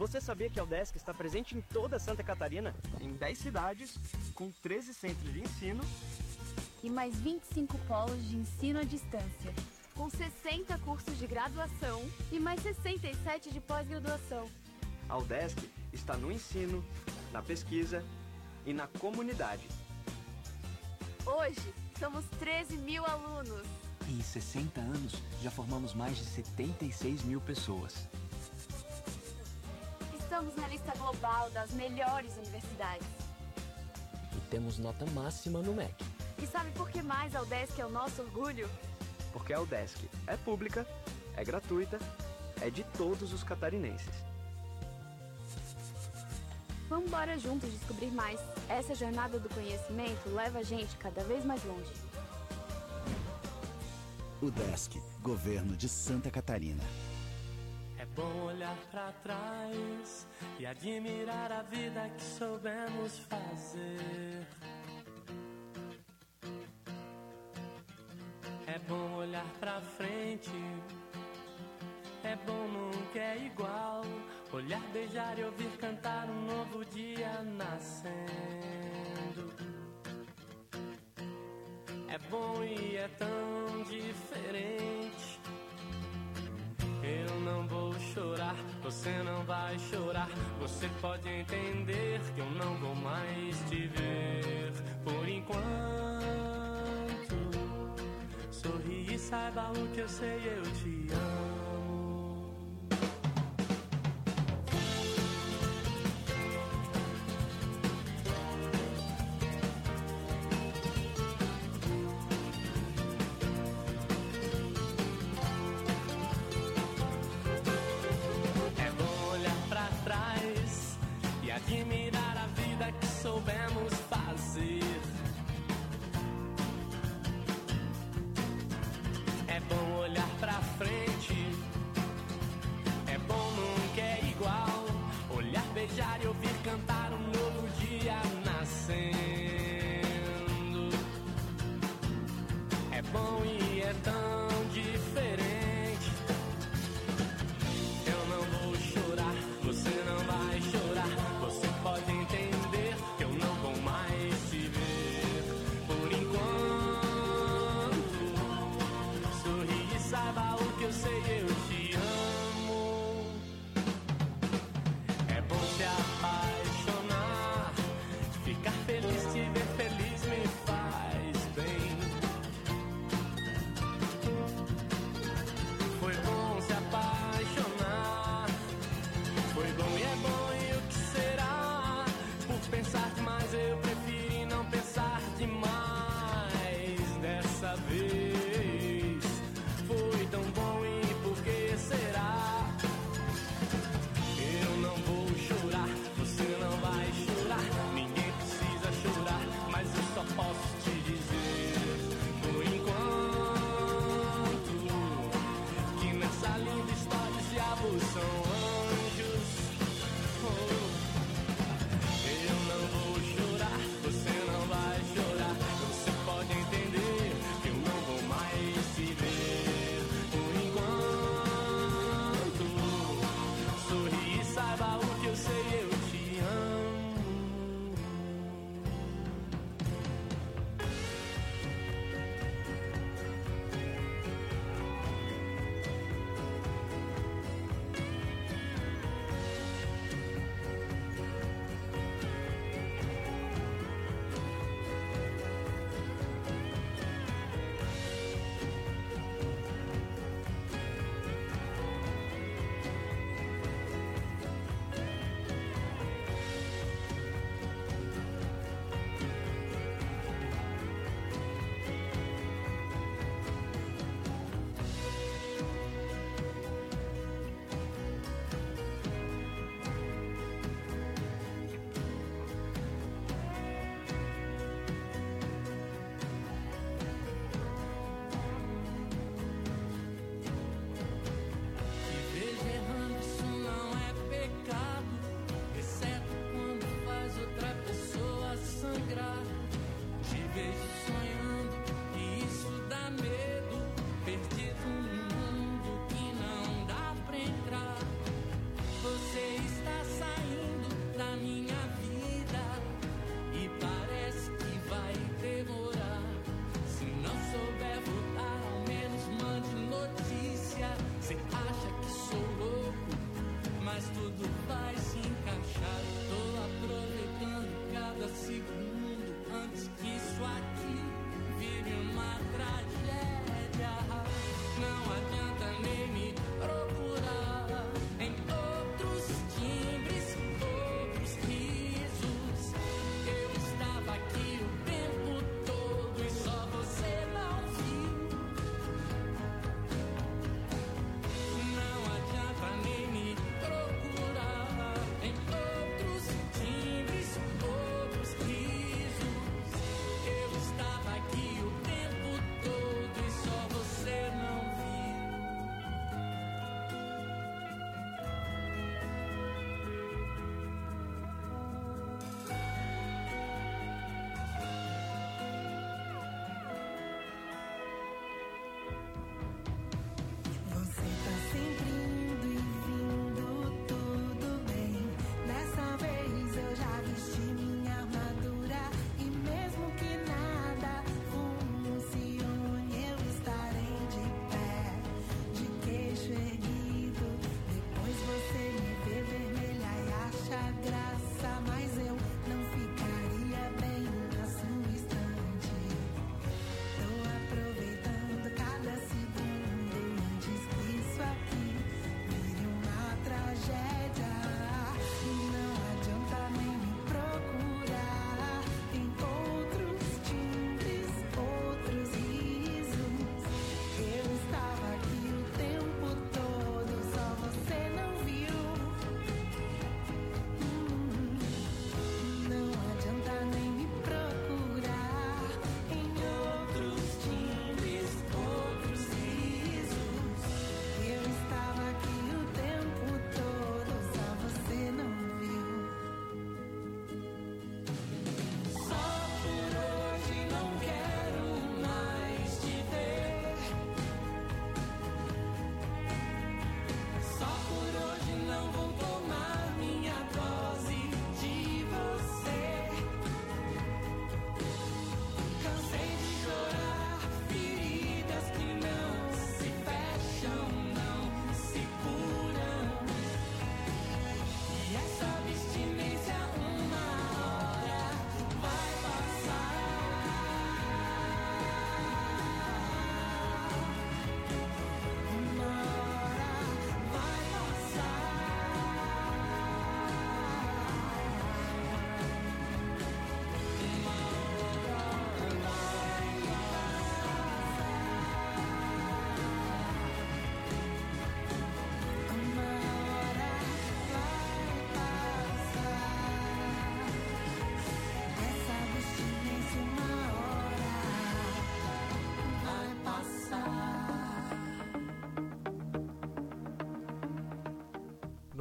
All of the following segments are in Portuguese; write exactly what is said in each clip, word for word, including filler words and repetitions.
Você sabia que a UDESC está presente em toda Santa Catarina? Em dez cidades, com treze centros de ensino e mais vinte e cinco polos de ensino à distância, com sessenta cursos de graduação e mais sessenta e sete de pós-graduação. A UDESC está no ensino, na pesquisa e na comunidade. Hoje, somos treze mil alunos. E em sessenta anos, já formamos mais de setenta e seis mil pessoas. Estamos na lista global das melhores universidades. E temos nota máxima no M E C. E sabe por que mais a UDESC é o nosso orgulho? Porque a UDESC é pública, é gratuita, é de todos os catarinenses. Vamos embora juntos descobrir mais. Essa jornada do conhecimento leva a gente cada vez mais longe. UDESC, Governo de Santa Catarina. É bom olhar pra trás e admirar a vida que soubemos fazer. É bom olhar pra frente, é bom, nunca é igual. Olhar, beijar e ouvir cantar um novo dia nascendo. É bom e é tão diferente. Eu não vou chorar, você não vai chorar. Você pode entender que eu não vou mais te ver. Por enquanto, sorri e saiba o que eu sei, eu te amo. É bom olhar pra trás e admirar a vida que soubemos fazer. É bom olhar pra frente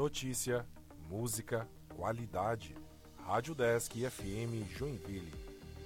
Notícia, música, qualidade. Rádio Desk F M Joinville.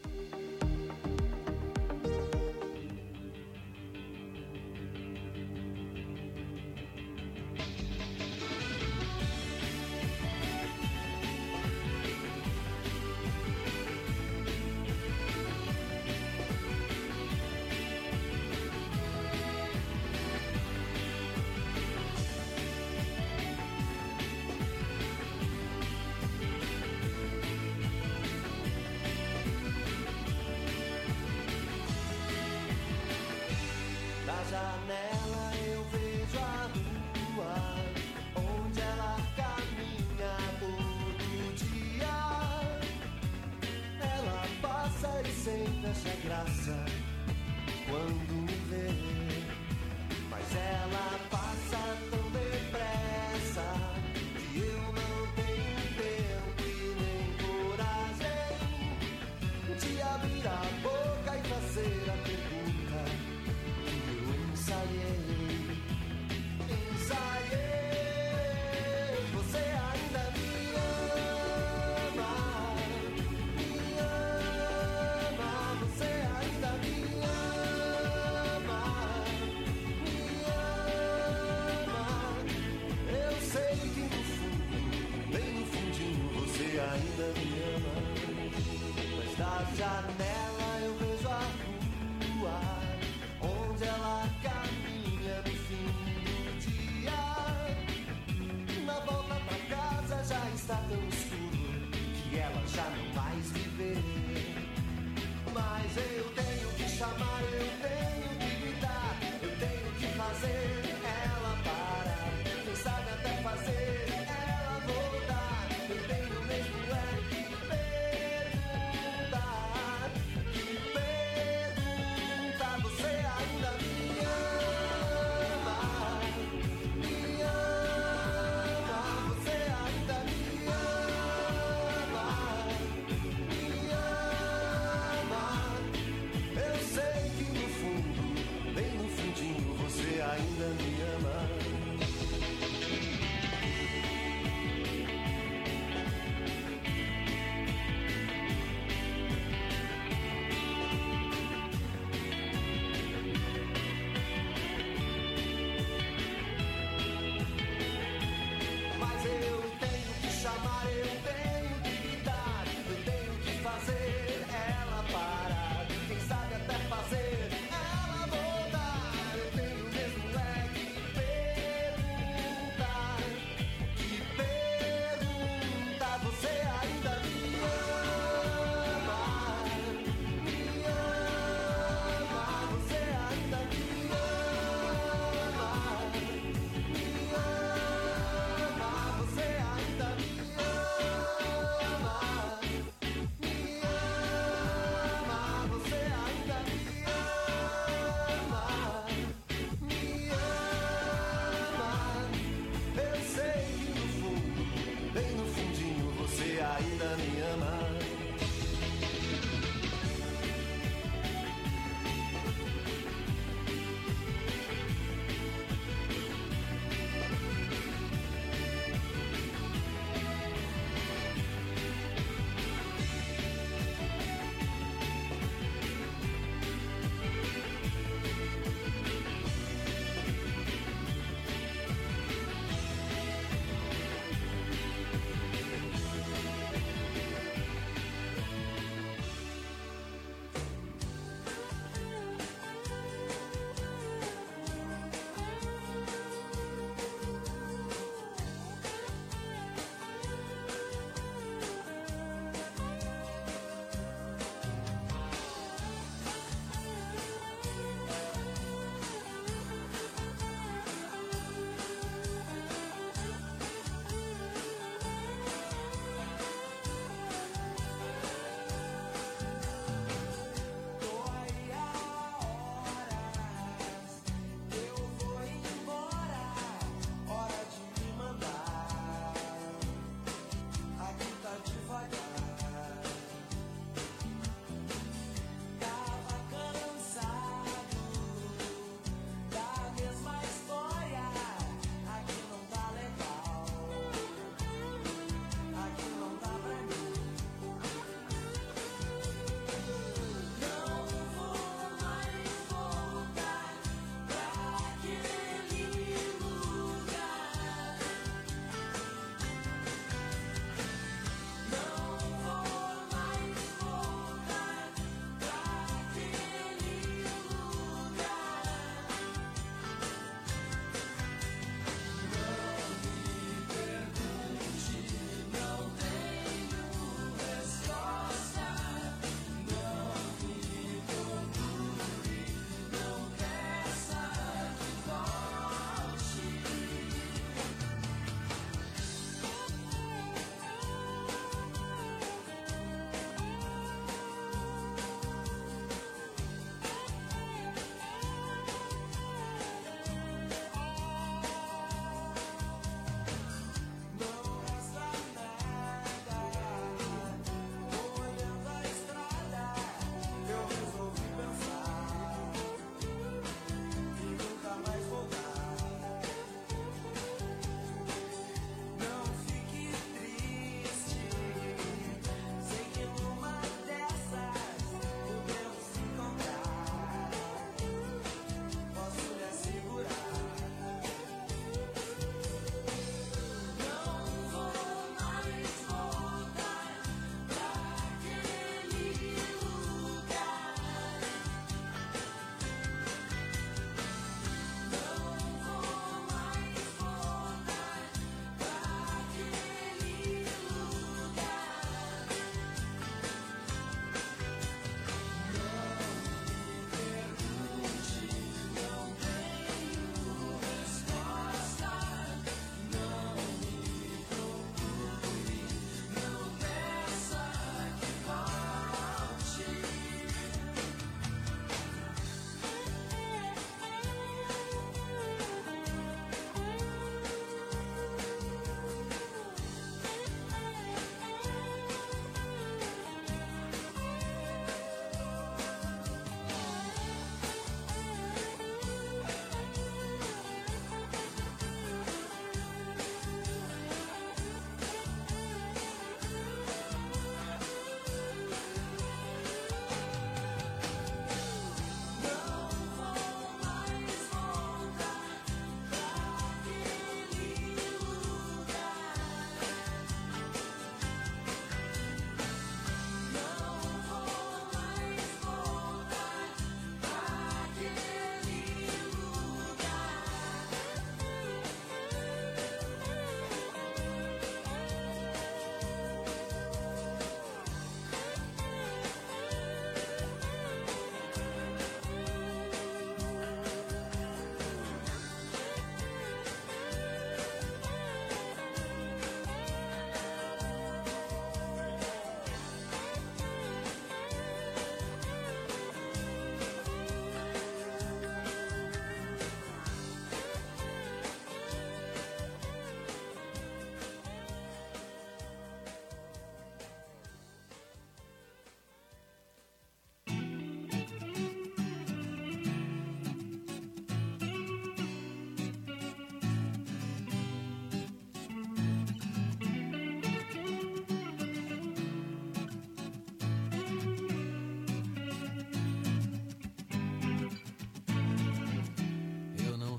Janela eu vejo a rua, onde ela caminha todo dia. Ela passa e sempre acha graça quando me vê, mas ela passa tão depressa que eu não tenho tempo e nem coragem de abrir a boca e fazer a pergunta. Ensaiei, ensaiei. Você ainda me ama, me ama. Você ainda me ama.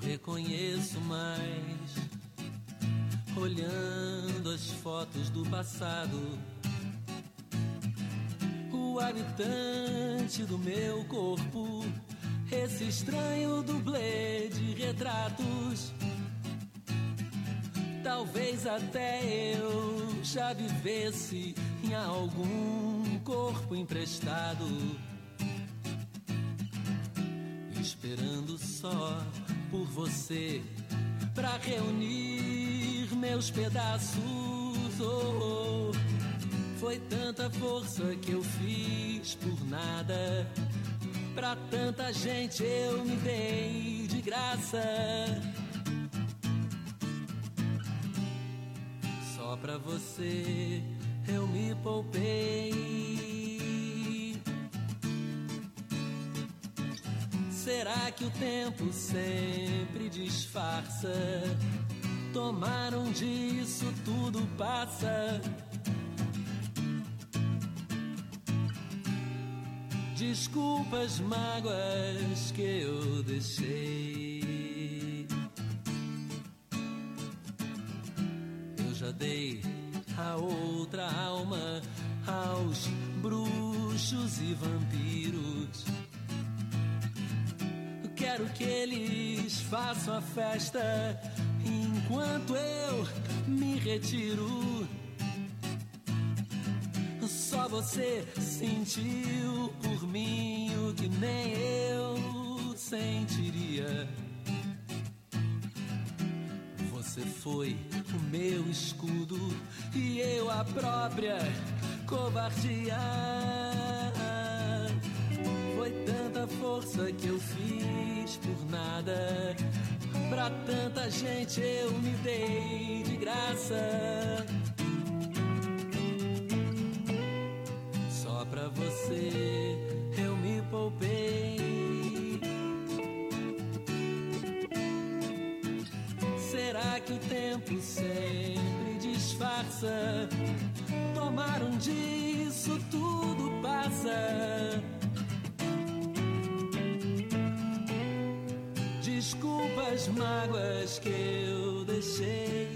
reconheço mais. Olhando as fotos do passado, o habitante do meu corpo, esse estranho dublê de retratos. Talvez até eu já vivesse em algum corpo emprestado, esperando só por você pra reunir meus pedaços. Oh, oh. Foi tanta força que eu fiz por nada, pra tanta gente eu me dei de graça. Só pra você eu me poupei. Será que o tempo sempre disfarça? Tomaram disso, tudo passa. Desculpa as mágoas que eu deixei. Eu já dei a outra alma aos bruxos e vampiros. Quero que eles façam a festa enquanto eu me retiro. Só você sentiu por mim o que nem eu sentiria. Você foi o meu escudo e eu a própria covardia. Foi tanta força que eu fiz por nada, pra tanta gente eu me dei de graça. Só pra você eu me poupei. Será que o tempo sempre disfarça? Tomaram disso, tudo passa. Desculpa as mágoas que eu deixei.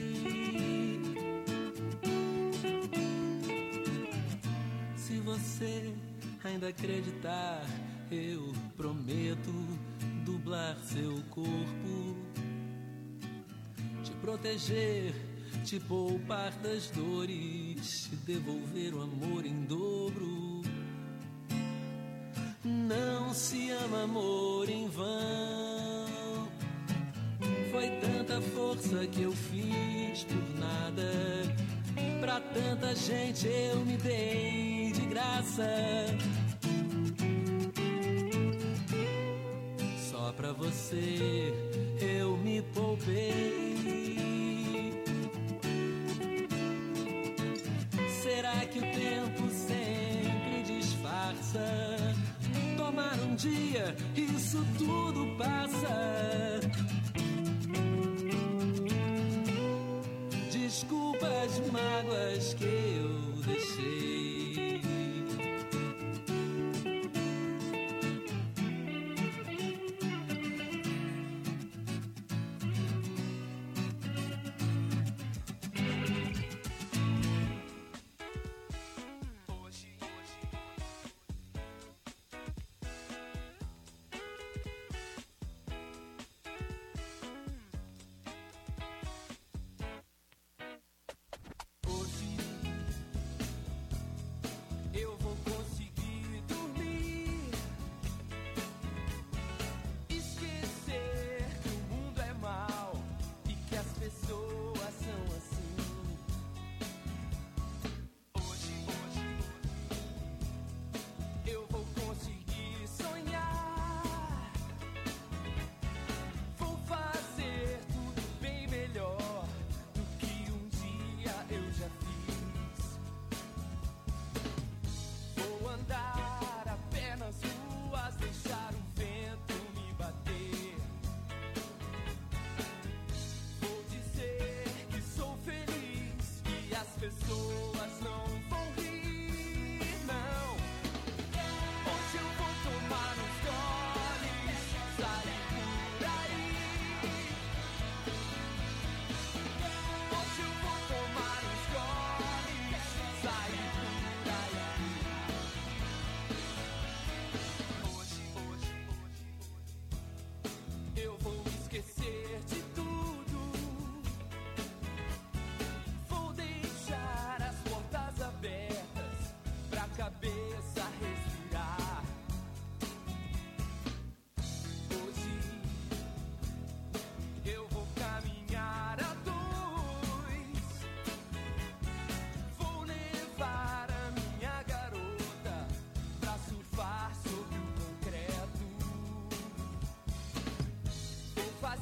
Se você ainda acreditar, eu prometo dublar seu corpo, te proteger, te poupar das dores, te devolver o amor em dobro. Não se ama amor em vão. Foi tanta força que eu fiz por nada, pra tanta gente eu me dei de graça. Só pra você eu me poupei. Será que o tempo sempre disfarça? Tomar um dia, isso tudo passa. Desculpa as mágoas que eu deixei.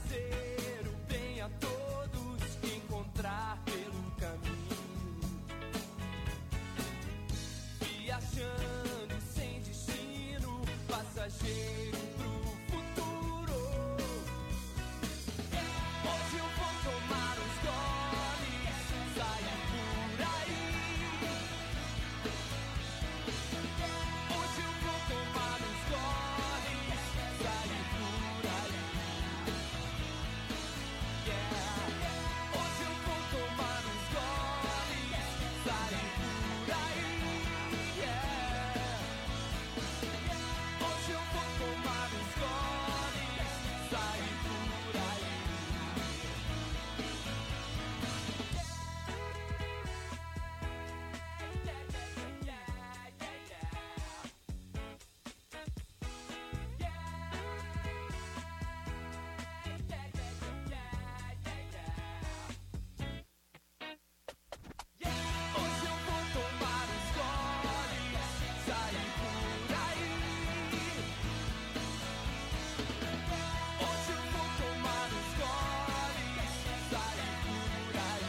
fazer o bem a todos que encontrar pelo caminho, viajando sem destino, passageiro pro futuro. Hoje eu vou tomar uns goles, sair por aí. Hoje eu vou tomar uns goles, sair por aí. Yeah. Hoje eu vou tomar uns goles, sair por aí. Yeah. Hoje eu vou tomar uns goles, sair por aí. Hoje eu vou tomar uns goles, sair por aí. Hoje eu vou tomar uns goles, sair por aí.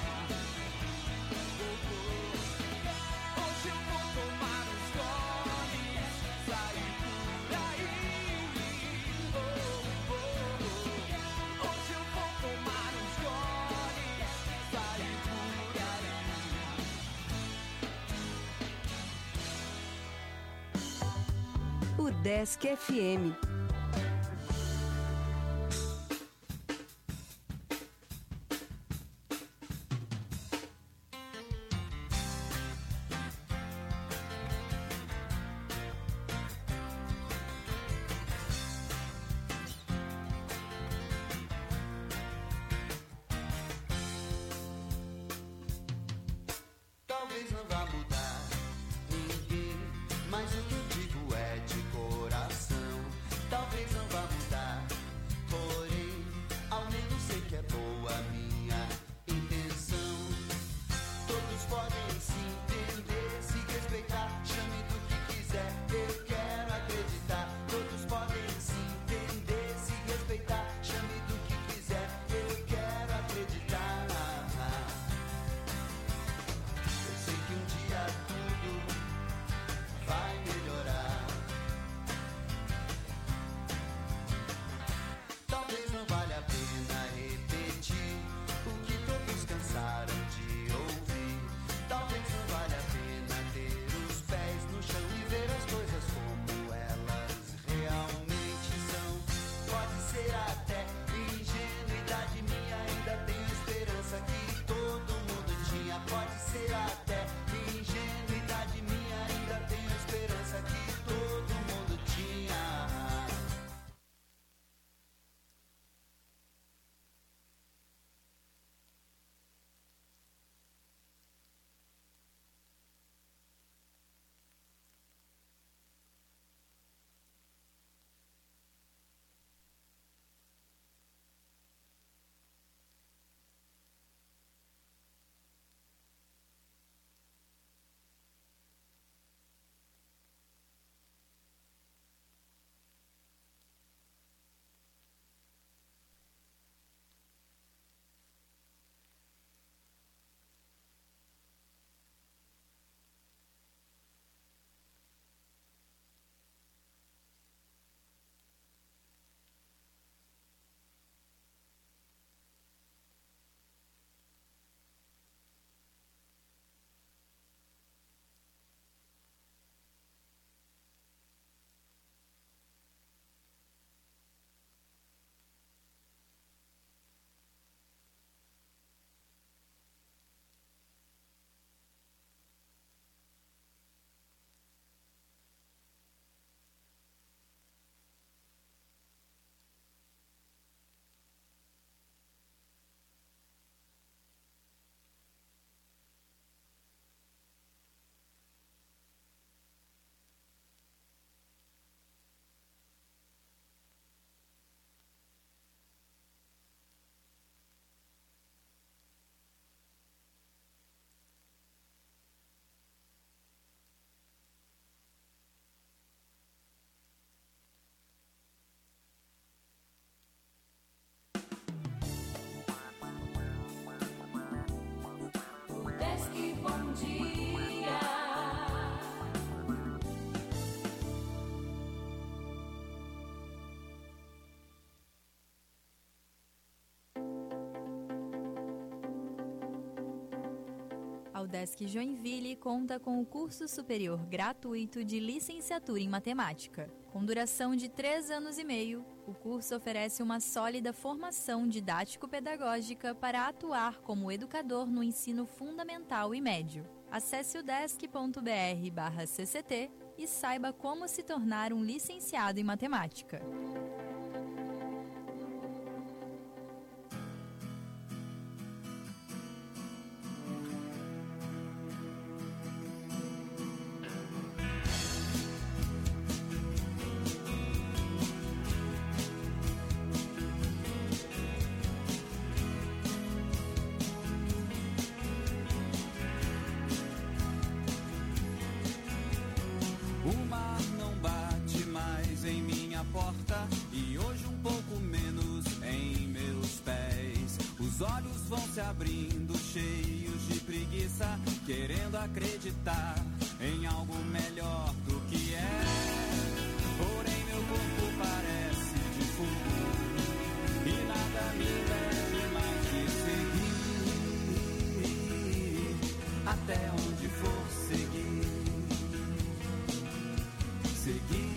Hoje eu vou tomar uns goles, sair por aí. Hoje eu vou tomar uns goles, sair por aí. O Desk F M. Talvez não vá mudar ninguém, mas o que eu digo é de coração. dia. A UDESC Joinville conta com o curso superior gratuito de licenciatura em matemática. Com duração de três anos e meio, o curso oferece uma sólida formação didático-pedagógica para atuar como educador no ensino fundamental e médio. Acesse udesc.br barra cct e saiba como se tornar um licenciado em matemática. E hoje um pouco menos em meus pés. Os olhos vão se abrindo, cheios de preguiça, querendo acreditar em algo melhor do que é. Porém meu corpo parece de fogo e nada me impede mais de seguir até onde for seguir. Seguir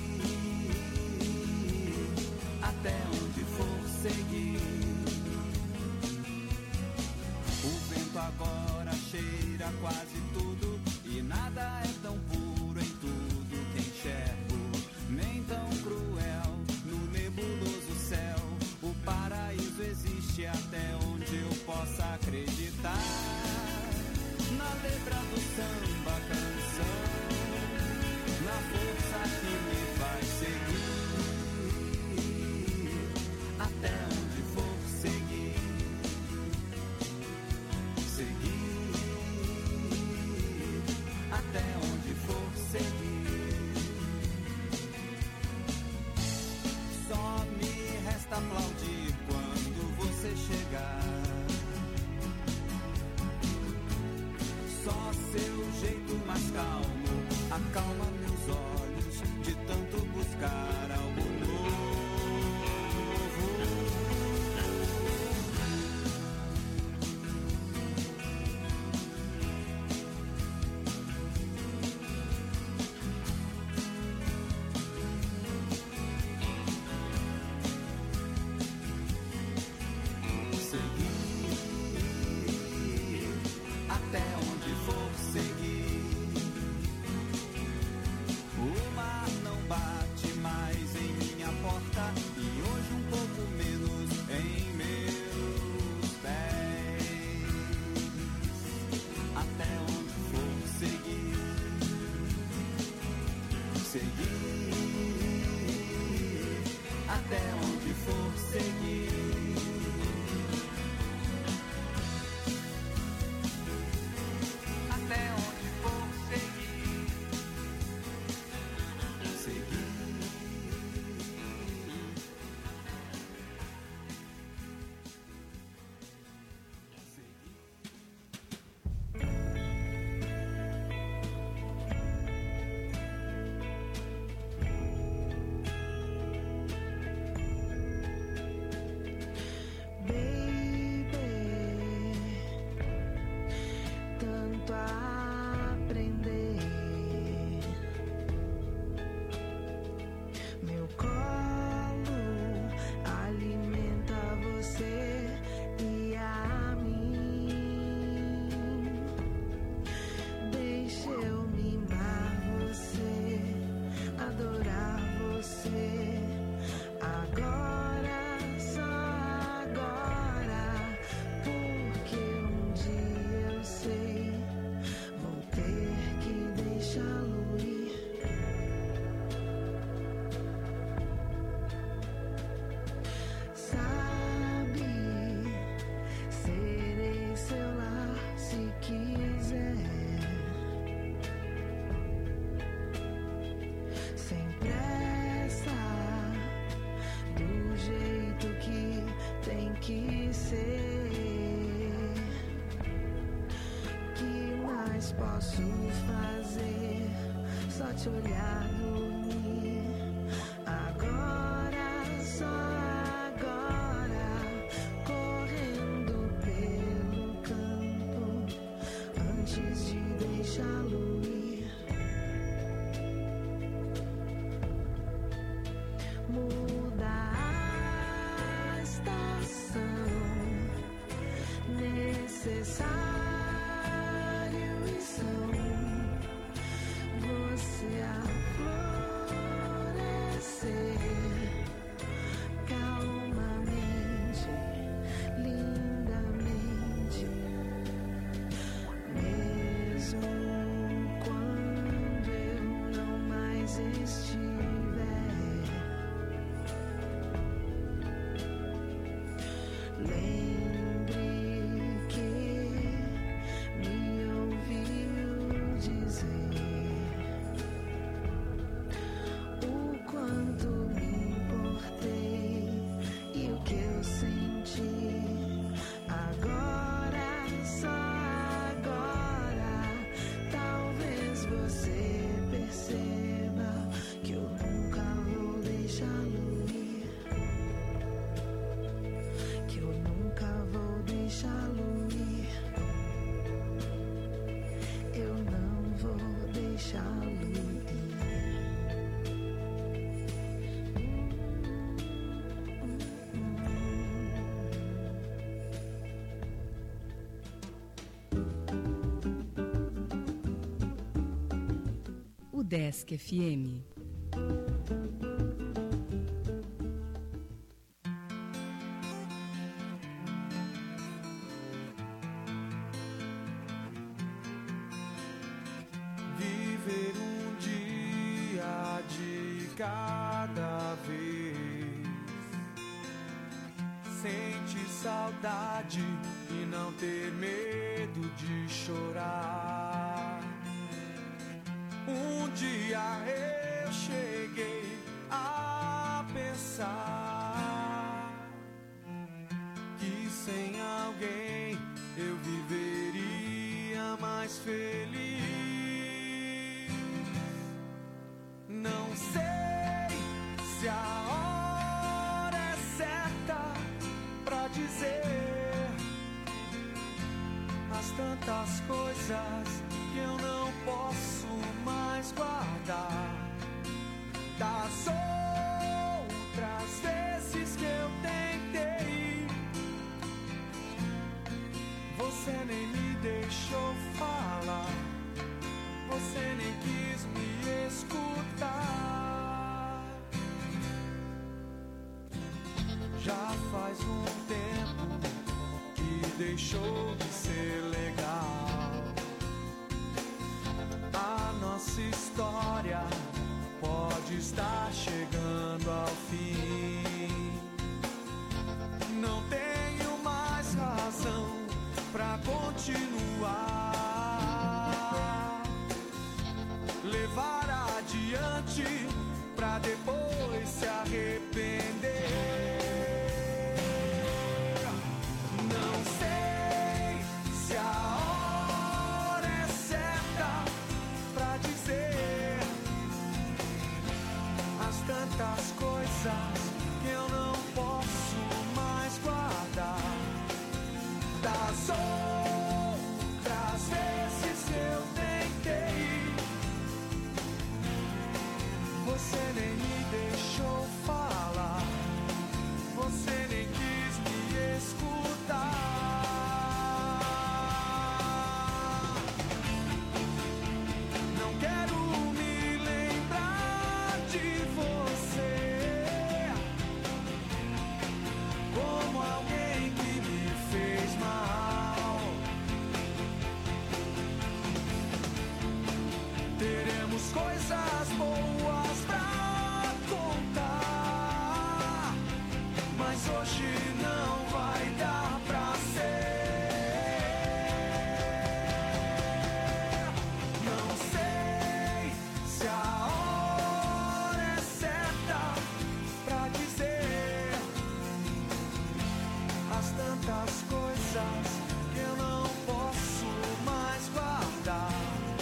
até onde for seguir. O vento agora cheira quase tudo e nada é tão puro em tudo que enxergo, nem tão cruel no nebuloso céu. O paraíso existe até onde eu possa acreditar. Na letra do samba canção, na força que me faz seguir até onde for seguir, seguir, até onde for seguir. Só me resta aplaudir quando você chegar. Só seu jeito mais calmo acalma meus olhos de tanto posso fazer, só te olhar dormir. Agora, só agora, correndo pelo campo, antes de deixá-lo ir. Muda a estação, necessário e são você a florescer calmamente, lindamente, mesmo quando eu não mais estiver. Lembre que me ouviu dizer o quanto me importei e o que eu senti. Agora, só agora, talvez você perceba que eu nunca vou deixá-lo ir, que eu nunca vou deixá-lo ir, eu não vou deixá-lo ir. Udesc F M. Viver um dia de cada vez. Sente saudade e não ter medo de chorar. Um dia eu cheguei a pensar que sem alguém eu viveria mais feliz. Não sei se a hora é certa pra dizer as tantas coisas que eu não posso mais guardar, das outras vezes que eu tentei. Você nem me deixou falar, você nem quis me escutar. Já faz um tempo que deixou de ser legal. A nossa história pode estar chegando ao fim. Não tenho mais razão pra continuar, levar adiante pra depois se arrepender. Não sei se a hora é certa pra dizer as tantas coisas que eu não posso mais guardar, das outras vezes que eu tentei. Você nem me deixou falar, você nem quis me escutar. Não quero me lembrar de você como alguém que me fez mal. Teremos coisas boas pra contar, mas hoje não vai dar pra ser. Não sei se a hora é certa pra dizer as tantas coisas que eu não posso mais guardar,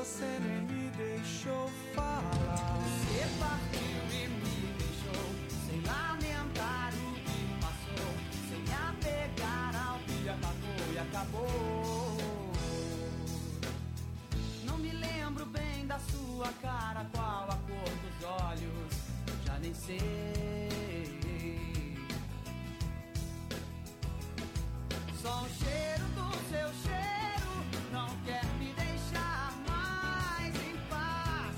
você nem me deixou falar. Você partiu e me deixou sem lamentar o que passou, sem me apegar ao que acabou e acabou. Não me lembro bem da sua cara, qual a cor dos olhos, eu já nem sei. Só o cheiro do seu cheiro não quer me deixar mais em paz.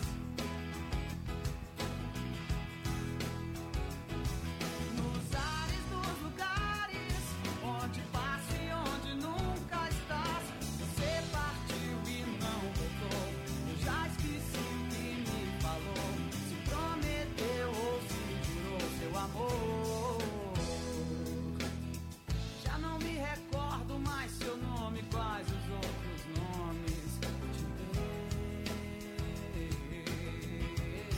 Nos ares dos lugares onde passo e onde nunca estás, você partiu e não voltou. Eu já esqueci o que me falou, se prometeu ou se jurou seu amor. Já não me recordo mais seu nome, quais os outros nomes eu te dei.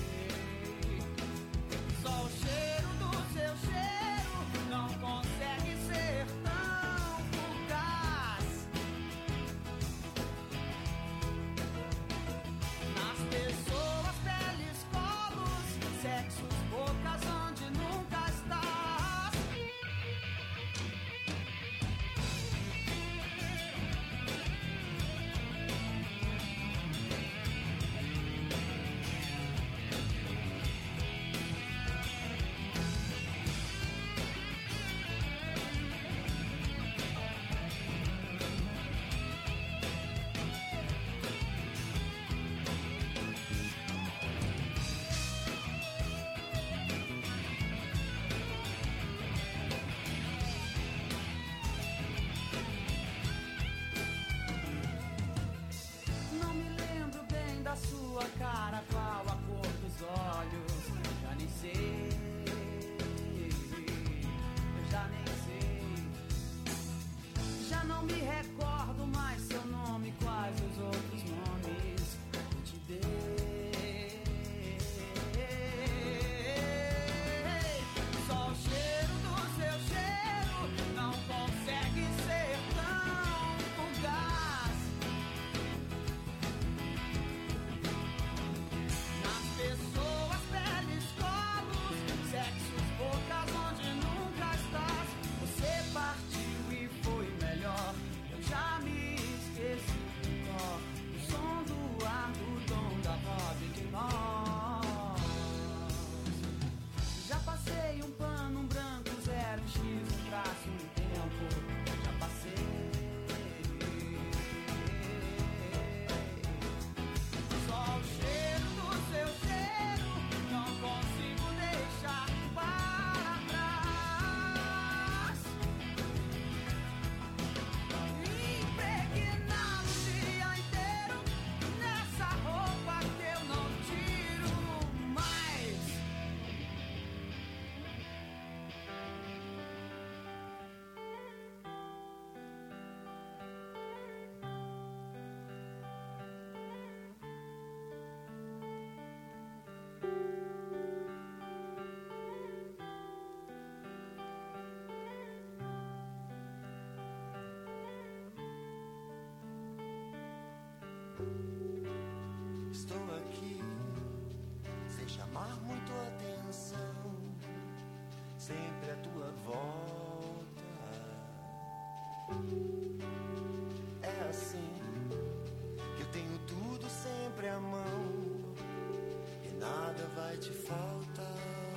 Só o cheiro do seu cheiro não consegue ser tão fugaz. Nas pessoas, peles, colos, sexos, bocas onde nunca estás. Não me lembro bem da sua cara, qual a cor dos olhos, já nem sei, eu já nem sei. Já não me recordo mais seu nome, quais os outros nomes eu te dei. Só o cheiro do seu cheiro não consegue ser tão fugaz. Nas pessoas, peles, colos, sexos, bocas onde nunca estás. Você partiu e foi melhor, eu já me esqueci do dó, do som do ar, do dom da voz de nós. Já passei um pano, um branco, zero, um X, um traço, um tempo, já passei. Só o cheiro do seu cheiro não consigo deixar para trás. Impregnar o dia inteiro nessa roupa que eu não tiro mais. Estou aqui sem chamar muito atenção, sempre à tua volta. É assim que eu tenho tudo sempre à mão e nada vai te faltar.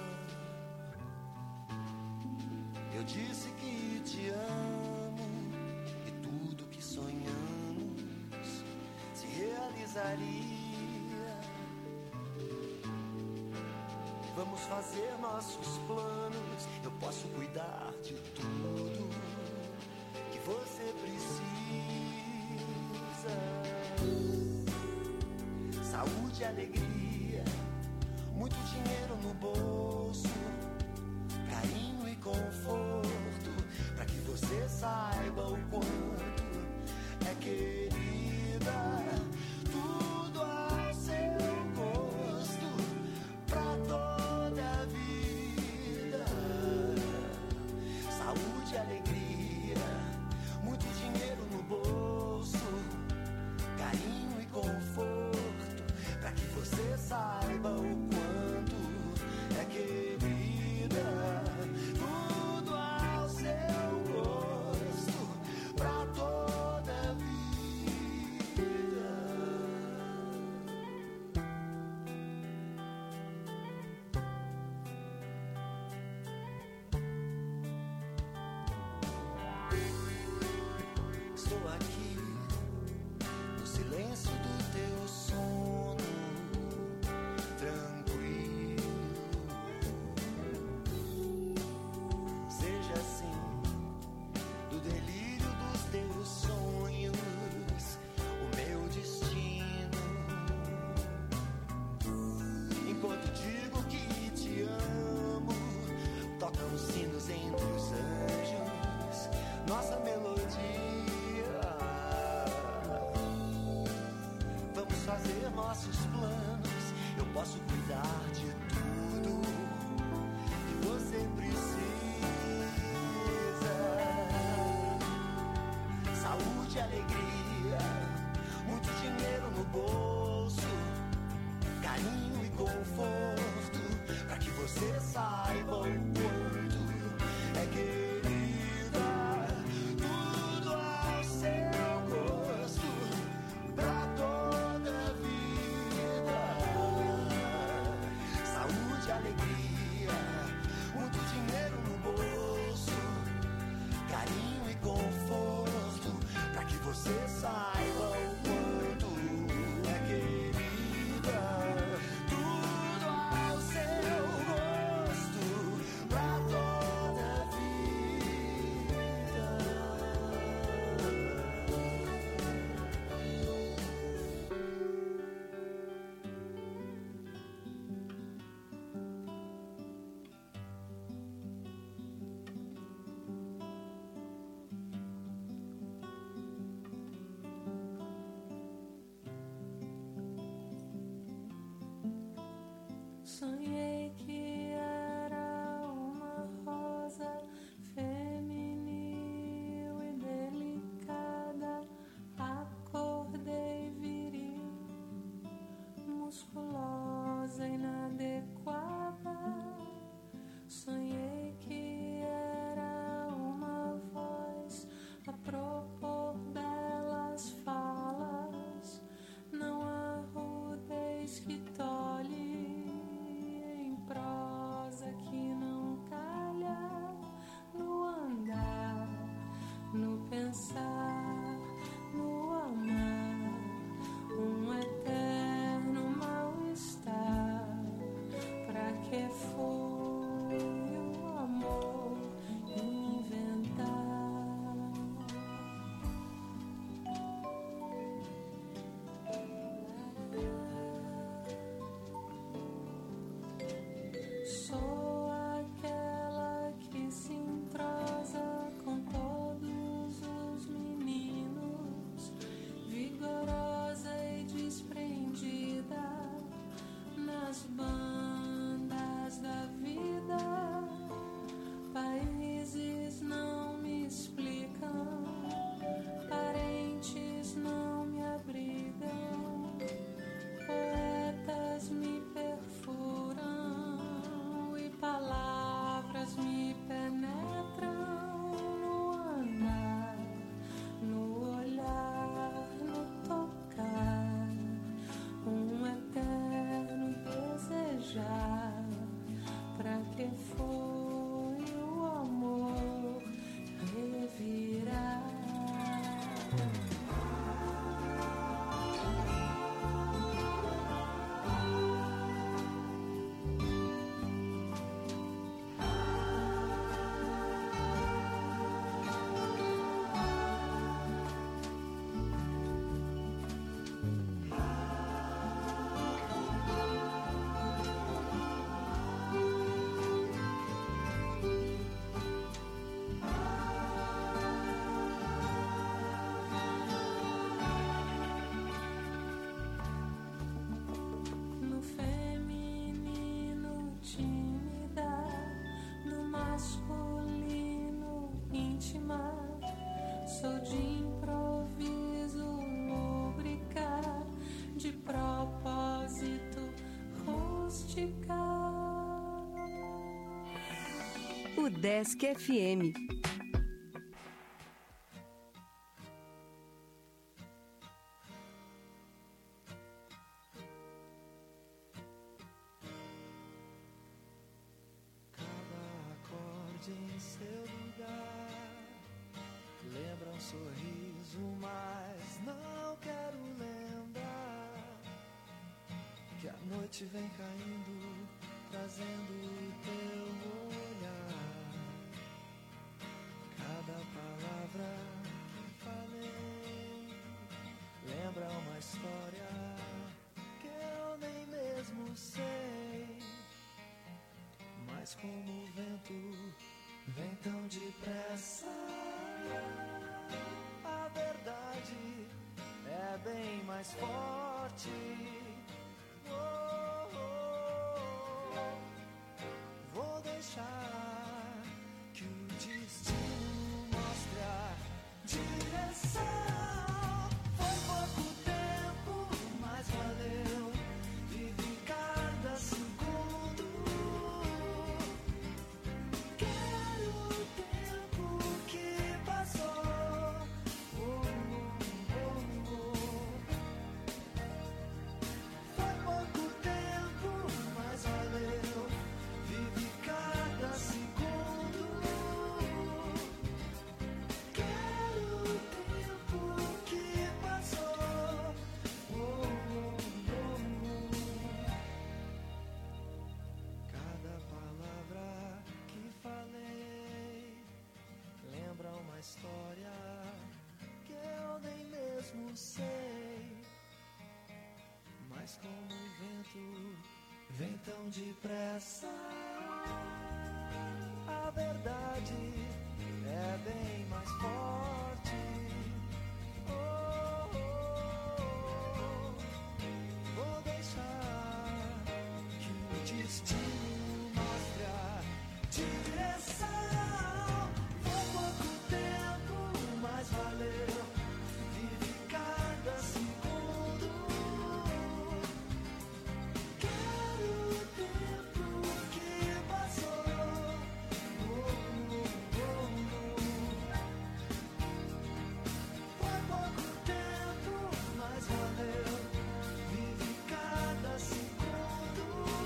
Eu disse que te amo e tudo que sonhamos se realizaria. Vamos fazer nossos planos, eu posso cuidar de tudo que você precisa. Saúde e alegria, muito dinheiro no bolso, carinho e conforto, pra que você saiba o quanto é querida. Tudo ao seu gosto, pra toda a vida. Saúde e alegria, muito dinheiro no bolso, carinho e conforto, alegria, muito dinheiro no bolso, carinho e conforto, pra que você saiba o quanto é querida. Tudo ao seu gosto, pra toda a vida. Saúde, alegria, muito dinheiro no bolso, carinho e conforto, pra que você saiba o quanto é querida. Tudo ao seu gosto, pra toda a vida. Sonhei que era uma rosa feminil e delicada. Acordei viril, musculosa, inadequada. Sonhei que era uma voz a propor belas falas. Não há rudez que tolhe, prosa que não calha, no andar, no pensar, no amar, um eterno mal-estar. Pra que foi o amor inventar? Sou aquela que se entrosa com todos os meninos, vigorosa e desprendida nas bandas da vida. Países não me explicam, parentes não me abrigam, poetas me perfuram e palavras me penetram, no andar, no olhar, no tocar, um eterno desejar. Pra que foi o amor revirar? No feminino tímida, no masculino íntima, sou de improviso lubricar, de propósito rústica. O Desk F M. Acorde em seu lugar, lembra um sorriso, mas não quero lembrar que a noite vem caindo, trazendo o teu olhar. Cada palavra que falei lembra uma história que eu nem mesmo sei. Mas como o vento vem tão depressa, a verdade é bem mais forte. Oh, oh, oh. Vou deixar que o destino mostre a direção. vem tão depressa. A verdade é bem mais forte. Oh, oh, oh. Vou deixar que o destino mostre a direção. Foi pouco tempo, mas valeu. Vive cada segundo. Quero o tempo que passou. Oh, oh, oh. Foi pouco tempo, mas valeu. Vive cada segundo.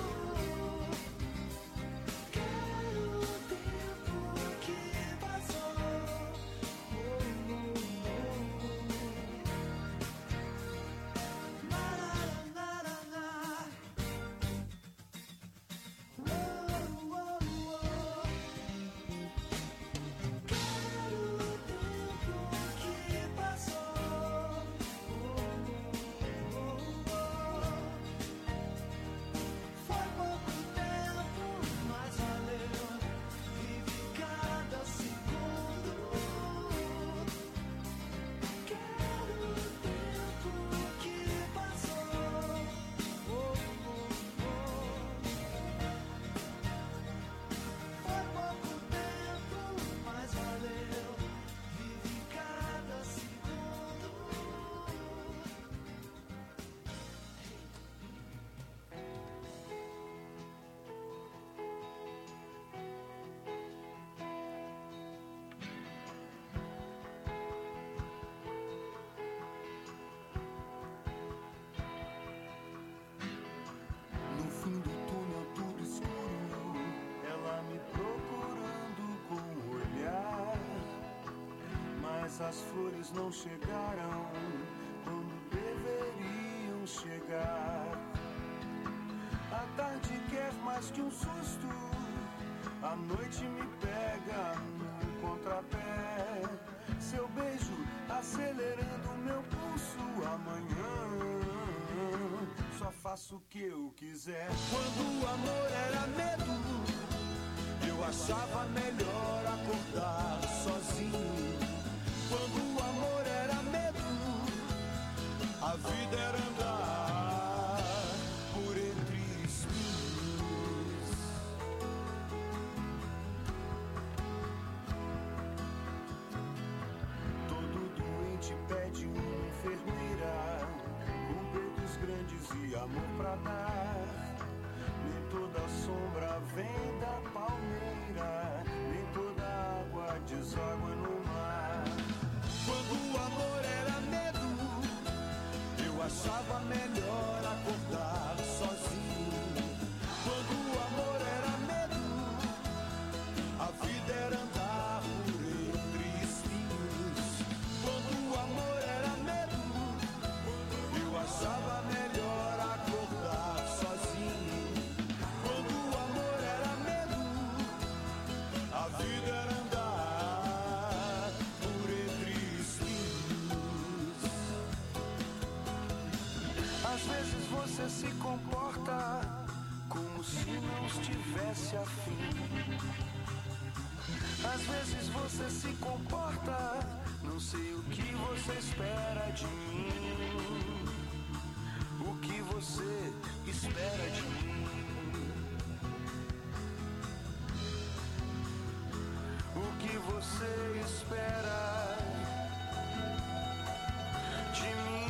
Quero o tempo que passou. Oh, oh, oh. Marararará. Oh, oh, oh. Quero o tempo que passou. Oh, oh, oh. Foi pouco tempo, mas valeu. Vive cada segundo. Quero o tempo que passou. Oh, oh, oh. Foi pouco tempo, mas valeu. Vive cada segundo. No fim do túnel tudo escuro, ela me procurando com o olhar. Mas as flores não chegaram quando deveriam chegar. A tarde quer mais que um susto, a noite me pega no contrapé. Seu beijo acelerando meu pulso. Amanhã só faço o que eu quiser. Quando o amor era medo, eu achava melhor acordar sozinho. Quando o amor era medo, a vida era andar por entre espinhos. Todo doente pede uma enfermeira com peitos grandes e amor pra dar. Nem toda sombra vem da palmeira, nem toda água deságua no mar. Quando o amor era medo, eu achava melhor acordar sozinho. Quando o amor era medo, a vida era andar por entre espinhos. Quando o amor era medo, eu achava melhor acordar sozinho. Quando o amor era medo, a vida era andar por entre espinhos. Às vezes você se comporta como se não estivesse afim. Às vezes você se comporta, não sei o que você espera de mim. O que você espera de mim? O que você espera de mim?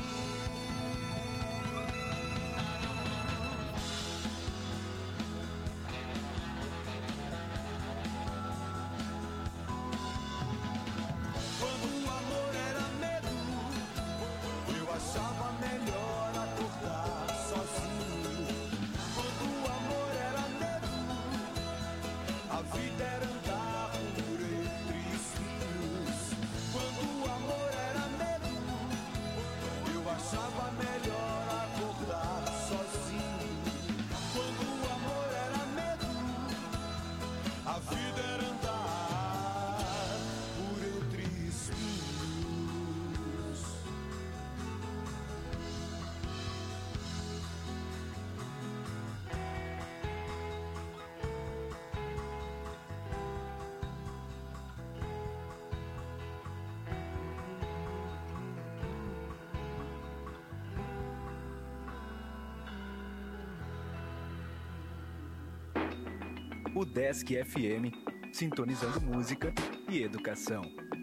Quando o amor era medo, eu achava melhor acordar sozinho. Quando o amor era medo, a vida era andar por entre espinhos. Udesc F M, sintonizando música e educação.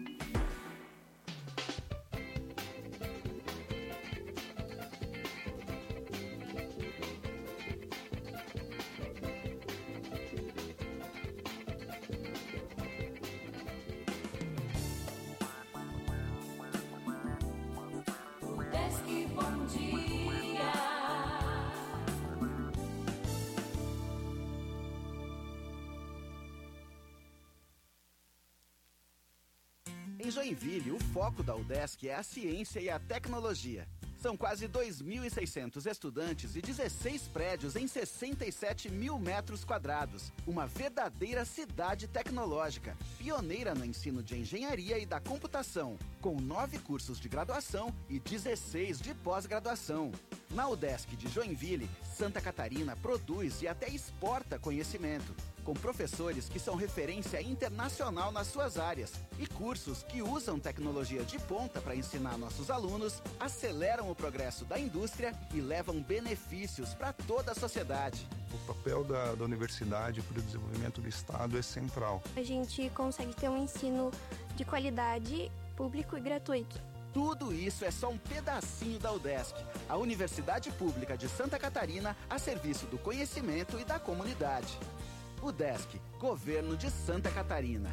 Em Joinville, o foco da Udesc é a ciência e a tecnologia. São quase dois mil e seiscentos estudantes e dezesseis prédios em sessenta e sete mil metros quadrados. Uma verdadeira cidade tecnológica, pioneira no ensino de engenharia e da computação, com nove cursos de graduação e dezesseis de pós-graduação. Na Udesc de Joinville, Santa Catarina produz e até exporta conhecimento, com professores que são referência internacional nas suas áreas e cursos que usam tecnologia de ponta para ensinar nossos alunos, aceleram o progresso da indústria e levam benefícios para toda a sociedade. O papel da, da universidade para o desenvolvimento do Estado é central. A gente consegue ter um ensino de qualidade, público e gratuito. Tudo isso é só um pedacinho da Udesc, a Universidade Pública de Santa Catarina a serviço do conhecimento e da comunidade. Udesc, Governo de Santa Catarina.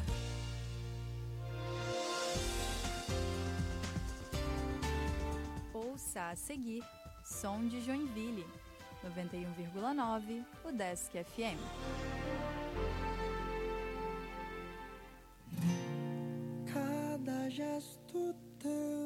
Ouça a seguir, Som de Joinville, noventa e um vírgula nove, Udesc F M. Cada gesto teu